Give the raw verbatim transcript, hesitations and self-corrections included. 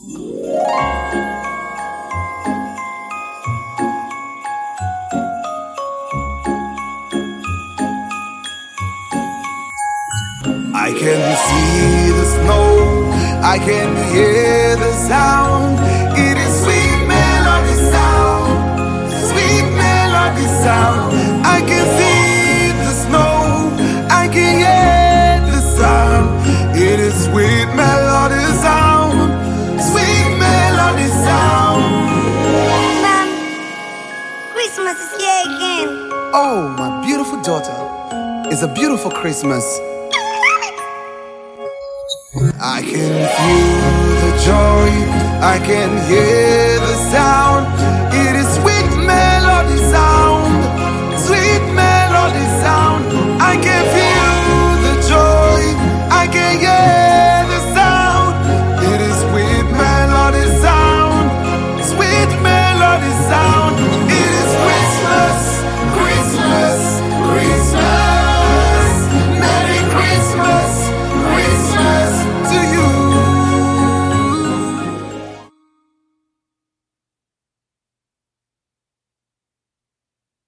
I can see the snow, I can hear the sound. It is sweet melody sound, sweet melody sound. I can see the snow, I can hear the sound. It is sweet melody sound, sweet melody sound. Mom, Christmas is here again. Oh, my beautiful daughter, it's a beautiful Christmas. I can feel the joy, I can hear the sound.